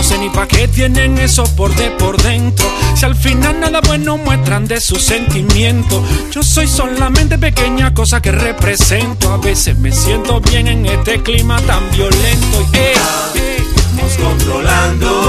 sé ni pa' qué tienen eso por dentro. Si al final nada bueno muestran de sus sentimientos. Yo soy solamente pequeña cosa que represento. A veces me siento bien en este clima tan violento. Estamos controlando